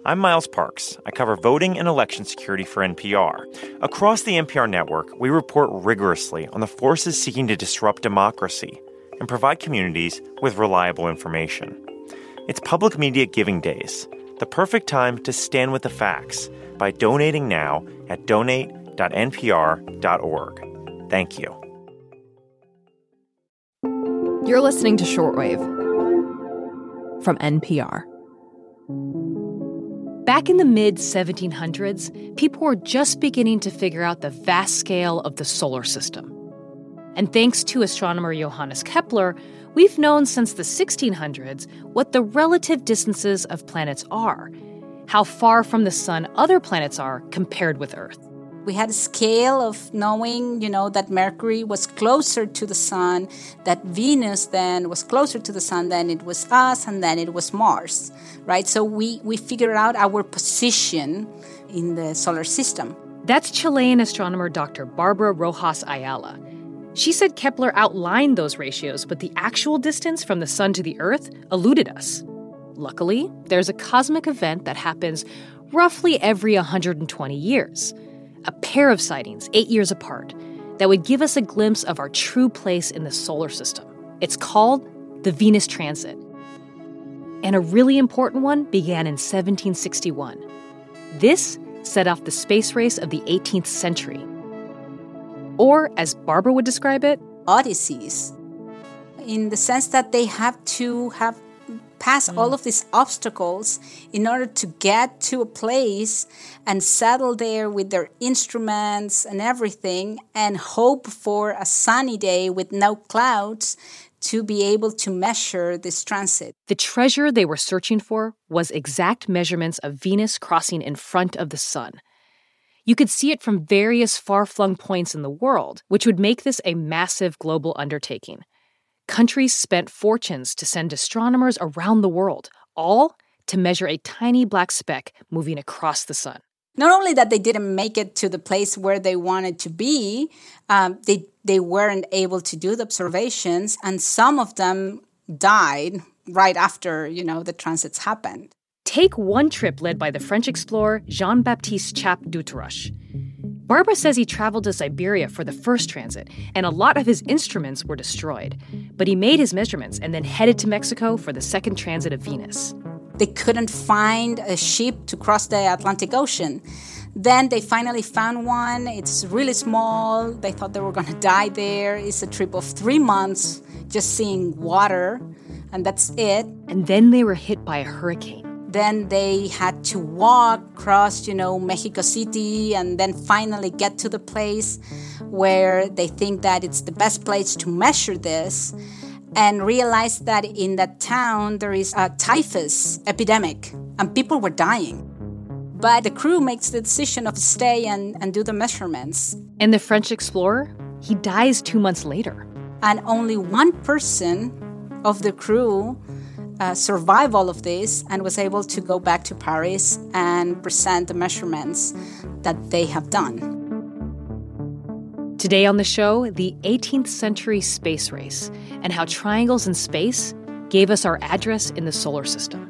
I'm Miles Parks. I cover voting and election security for NPR. Across the NPR network, we report rigorously on the forces seeking to disrupt democracy and provide communities with reliable information. It's Public Media Giving Days, the perfect time to stand with the facts by donating now at donate.npr.org. Thank you. You're listening to Shortwave from NPR. Back in the mid-1700s, people were just beginning to figure out the vast scale of the solar system. And thanks to astronomer Johannes Kepler, we've known since the 1600s what the relative distances of planets are, how far from the sun other planets are compared with Earth. We had a scale of knowing, that Mercury was closer to the sun, that Venus then was closer to the sun than it was us, and then it was Mars, right? So we figured out our position in the solar system. That's Chilean astronomer Dr. Barbara Rojas Ayala. She said Kepler outlined those ratios, but the actual distance from the sun to the Earth eluded us. Luckily, there's a cosmic event that happens roughly every 120 years. A pair of sightings 8 years apart that would give us a glimpse of our true place in the solar system. It's called the Venus Transit. And a really important one began in 1761. This set off the space race of the 18th century. Or, as Barbara would describe it, odysseys, in the sense that they have to pass all of these obstacles in order to get to a place and settle there with their instruments and everything and hope for a sunny day with no clouds to be able to measure this transit. The treasure they were searching for was exact measurements of Venus crossing in front of the sun. You could see it from various far-flung points in the world, which would make this a massive global undertaking. Countries spent fortunes to send astronomers around the world, all to measure a tiny black speck moving across the sun. Not only that they didn't make it to the place where they wanted to be, they weren't able to do the observations, and some of them died right after, the transits happened. Take one trip led by the French explorer Jean-Baptiste Chappe Dutrouche. Barbara says he traveled to Siberia for the first transit, and a lot of his instruments were destroyed. But he made his measurements and then headed to Mexico for the second transit of Venus. They couldn't find a ship to cross the Atlantic Ocean. Then they finally found one. It's really small. They thought they were going to die there. It's a trip of 3 months, just seeing water, and that's it. And then they were hit by a hurricane. Then they had to walk across, Mexico City and then finally get to the place where they think that it's the best place to measure this and realize that in that town there is a typhus epidemic and people were dying. But the crew makes the decision of stay and do the measurements. And the French explorer, he dies 2 months later. And only one person of the crew survive all of this and was able to go back to Paris and present the measurements that they have done. Today on the show, the 18th century space race and how triangles in space gave us our address in the solar system.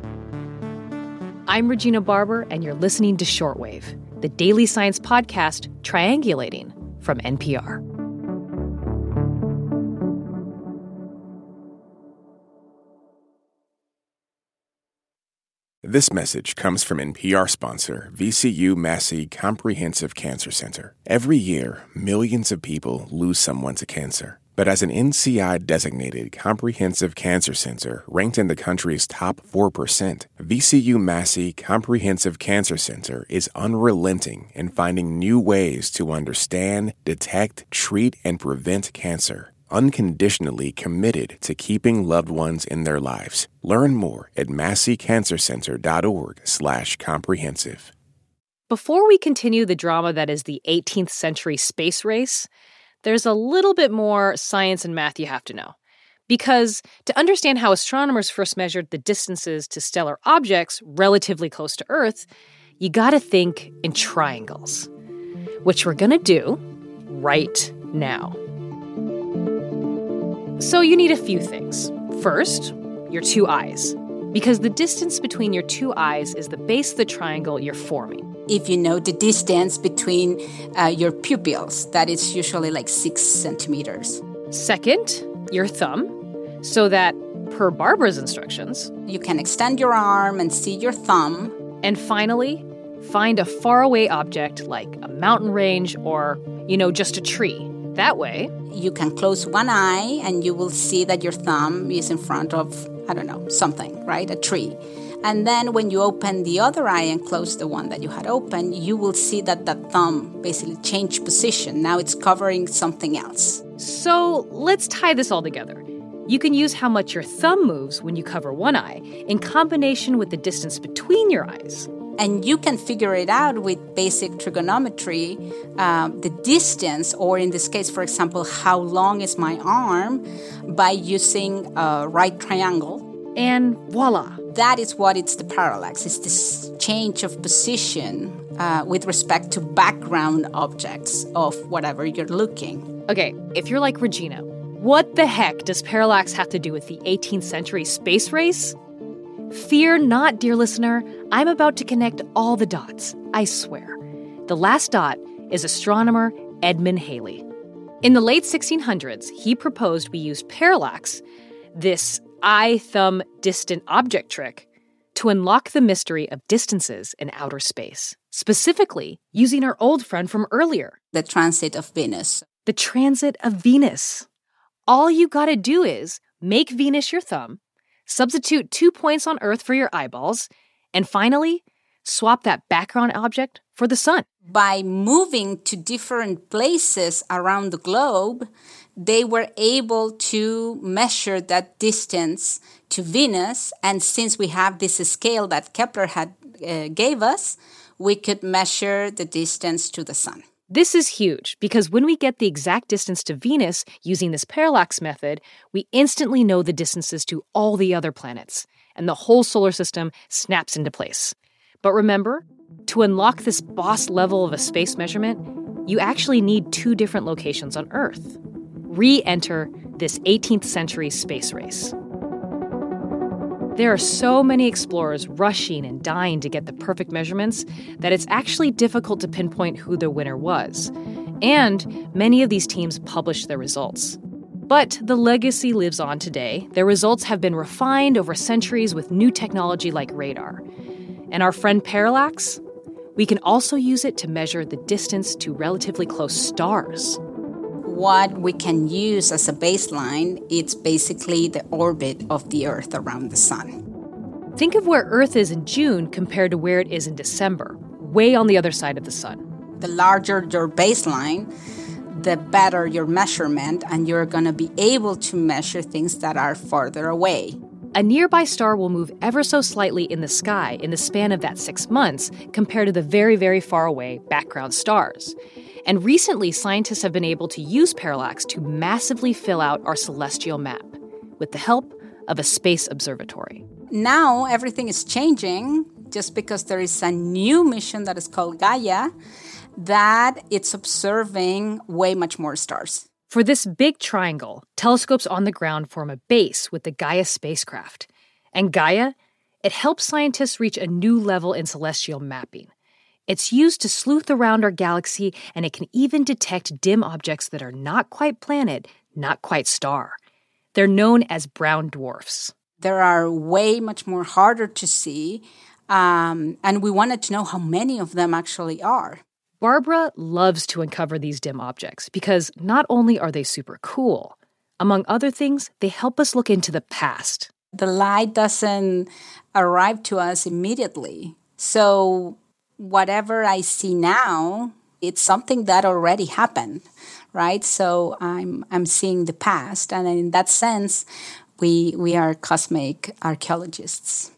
I'm Regina Barber, and you're listening to Shortwave, the daily science podcast triangulating from NPR. This message comes from NPR sponsor VCU Massey Comprehensive Cancer Center. Every year, millions of people lose someone to cancer. But as an NCI-designated comprehensive cancer center ranked in the country's top 4%, VCU Massey Comprehensive Cancer Center is unrelenting in finding new ways to understand, detect, treat, and prevent cancer. Unconditionally committed to keeping loved ones in their lives. Learn more at masseycancercenter.org/comprehensive. Before we continue the drama that is the 18th century space race, there's a little bit more science and math you have to know. Because to understand how astronomers first measured the distances to stellar objects relatively close to Earth, you gotta think in triangles, which we're gonna do right now. So you need a few things. First, your two eyes. because the distance between your two eyes is the base of the triangle you're forming. If you know the distance between your pupils, that is usually like 6 centimeters. Second, your thumb, so that, per Barbara's instructions, you can extend your arm and see your thumb. And finally, find a faraway object like a mountain range or, just a tree. That way, you can close one eye and you will see that your thumb is in front of, something, right? A tree. And then when you open the other eye and close the one that you had open, you will see that the thumb basically changed position. Now it's covering something else. So let's tie this all together. You can use how much your thumb moves when you cover one eye in combination with the distance between your eyes. And you can figure it out with basic trigonometry, the distance, or in this case, for example, how long is my arm, by using a right triangle. And voila. That is what it's the parallax. It's this change of position with respect to background objects of whatever you're looking. Okay, if you're like Regina, what the heck does parallax have to do with the 18th century space race? Fear not, dear listener. I'm about to connect all the dots, I swear. The last dot is astronomer Edmund Halley. In the late 1600s, he proposed we use parallax, this eye-thumb distant object trick, to unlock the mystery of distances in outer space, specifically using our old friend from earlier. The transit of Venus. The transit of Venus. All you gotta do is make Venus your thumb, substitute 2 points on Earth for your eyeballs, and finally, swap that background object for the sun. By moving to different places around the globe, they were able to measure that distance to Venus. And since we have this scale that Kepler had gave us, we could measure the distance to the sun. This is huge because when we get the exact distance to Venus using this parallax method, we instantly know the distances to all the other planets, and the whole solar system snaps into place. But remember, to unlock this boss level of a space measurement, you actually need 2 different locations on Earth. Re-enter this 18th century space race. There are so many explorers rushing and dying to get the perfect measurements that it's actually difficult to pinpoint who the winner was. And many of these teams published their results. But the legacy lives on today. Their results have been refined over centuries with new technology like radar. And our friend parallax? We can also use it to measure the distance to relatively close stars. What we can use as a baseline, it's basically the orbit of the Earth around the sun. Think of where Earth is in June compared to where it is in December, way on the other side of the sun. The larger your baseline, the better your measurement, and you're going to be able to measure things that are farther away. A nearby star will move ever so slightly in the sky in the span of that 6 months compared to the very, very far away background stars. And recently, scientists have been able to use parallax to massively fill out our celestial map with the help of a space observatory. Now, everything is changing just because there is a new mission that is called Gaia that it's observing way much more stars. For this big triangle, telescopes on the ground form a base with the Gaia spacecraft. And Gaia, it helps scientists reach a new level in celestial mapping. It's used to sleuth around our galaxy, and it can even detect dim objects that are not quite planet, not quite star. They're known as brown dwarfs. There are way much more harder to see, and we wanted to know how many of them actually are. Barbara loves to uncover these dim objects because not only are they super cool, among other things, they help us look into the past. The light doesn't arrive to us immediately. So whatever I see now, it's something that already happened, right? So I'm seeing the past. And in that sense, we are cosmic archaeologists.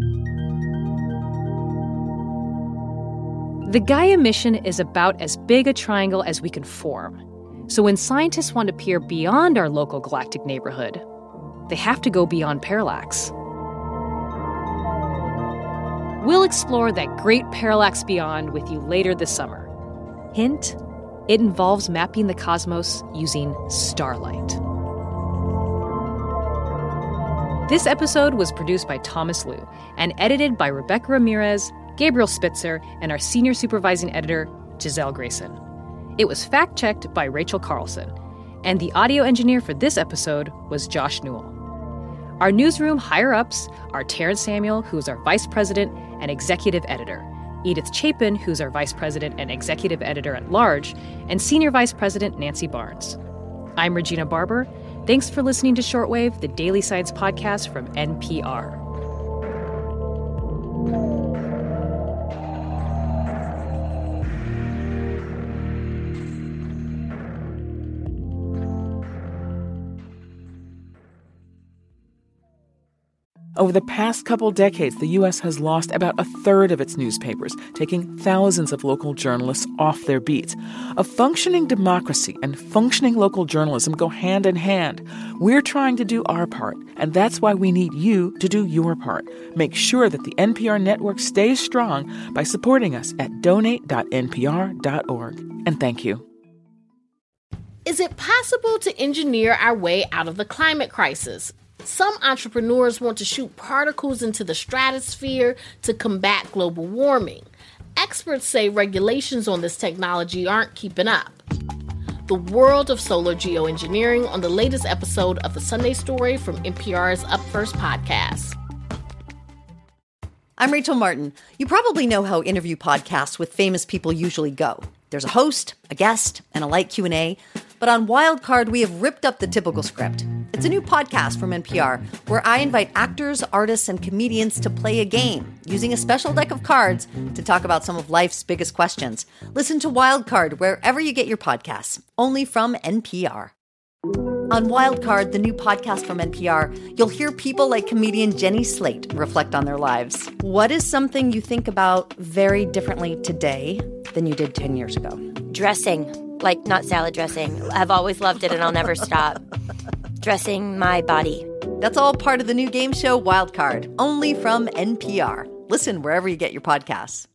The Gaia mission is about as big a triangle as we can form. So when scientists want to peer beyond our local galactic neighborhood, they have to go beyond parallax. We'll explore that great parallax beyond with you later this summer. Hint, it involves mapping the cosmos using starlight. This episode was produced by Thomas Liu and edited by Rebecca Ramirez, Gabriel Spitzer, and our senior supervising editor, Giselle Grayson. It was fact-checked by Rachel Carlson, and the audio engineer for this episode was Josh Newell. Our newsroom higher-ups are Terrence Samuel, who's our vice president and executive editor, Edith Chapin, who's our vice president and executive editor at large, and senior vice president Nancy Barnes. I'm Regina Barber. Thanks for listening to Shortwave, the daily science podcast from NPR. Over the past couple decades, the U.S. has lost about a third of its newspapers, taking thousands of local journalists off their beats. A functioning democracy and functioning local journalism go hand in hand. We're trying to do our part, and that's why we need you to do your part. Make sure that the NPR network stays strong by supporting us at donate.npr.org. And thank you. Is it possible to engineer our way out of the climate crisis? Some entrepreneurs want to shoot particles into the stratosphere to combat global warming. Experts say regulations on this technology aren't keeping up. The world of solar geoengineering on the latest episode of The Sunday Story from NPR's Up First podcast. I'm Rachel Martin. You probably know how interview podcasts with famous people usually go. There's a host, a guest, and a light Q&A. But on Wildcard, we have ripped up the typical script. It's a new podcast from NPR where I invite actors, artists, and comedians to play a game using a special deck of cards to talk about some of life's biggest questions. Listen to Wildcard wherever you get your podcasts, only from NPR. On Wildcard, the new podcast from NPR, you'll hear people like comedian Jenny Slate reflect on their lives. What is something you think about very differently today than you did 10 years ago? Dressing. Like, not salad dressing. I've always loved it and I'll never stop. Dressing my body. That's all part of the new game show Wildcard, only from NPR. Listen wherever you get your podcasts.